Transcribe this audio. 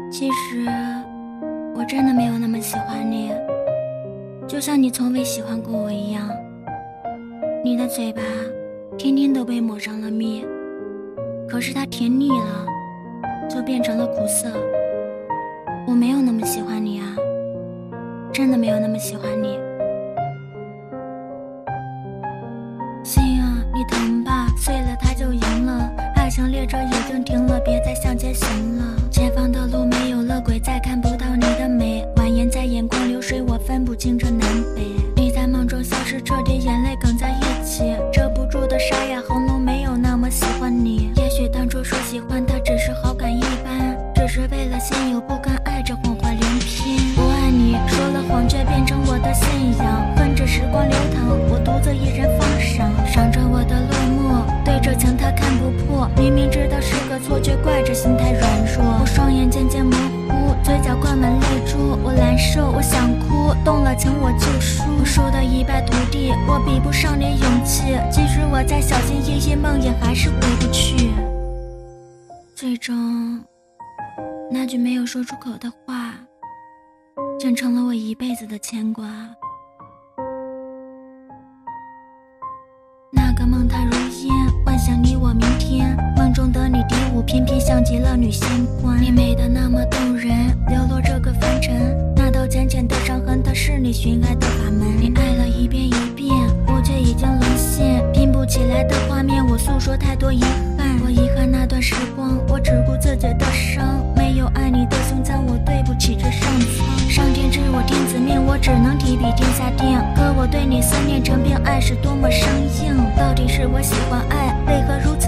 其实我真的没有那么喜欢你，就像你从未喜欢过我一样。你的嘴巴天天都被抹上了蜜，可是它甜腻了就变成了苦涩。我没有那么喜欢你啊，真的没有那么喜欢你。心啊，你疼吧，碎了它就赢了，爱像列车已经停了，别再向前行了。前方的路没有了轨，再看不到你的美，蜿蜒在眼光流水，我分不清这南北。你在梦中消失彻底，眼泪梗在一起，遮不住的沙哑喉咙，没有那么喜欢你。也许当初说喜欢他只是好感一般，只是为了现有不甘爱着谎话连篇。不爱你说了谎却变成我的信仰，恨着时光流淌，我独自一人放赏，伤着我的落寞，对着墙他看不破，明明知道是个错，却怪着心太软弱。我双眼渐渐模糊，嘴角挂满泪珠，我难受，我想哭，动了情我就输，我输得一败涂地，我比不上你勇气，即使我再小心翼翼，梦也还是回不去。最终那句没有说出口的话，竟成了我一辈子的牵挂。那个梦它如烟，幻想你我明天，梦中的你敌我偏偏像极了女仙官。你美得那么动人，流落这个凡尘，那道浅浅的伤痕，它是你寻爱的法门。你爱了一遍一遍，我却已经沦陷，拼不起来的画面，我诉说太多遗憾。我遗憾那段时光，我只顾自己的伤，没有爱你的胸腔，我对不起这上苍。上天知我天子命，我只能提笔天下定，可我对你思念成病，爱是多么生硬。到底是我喜欢爱，为何如此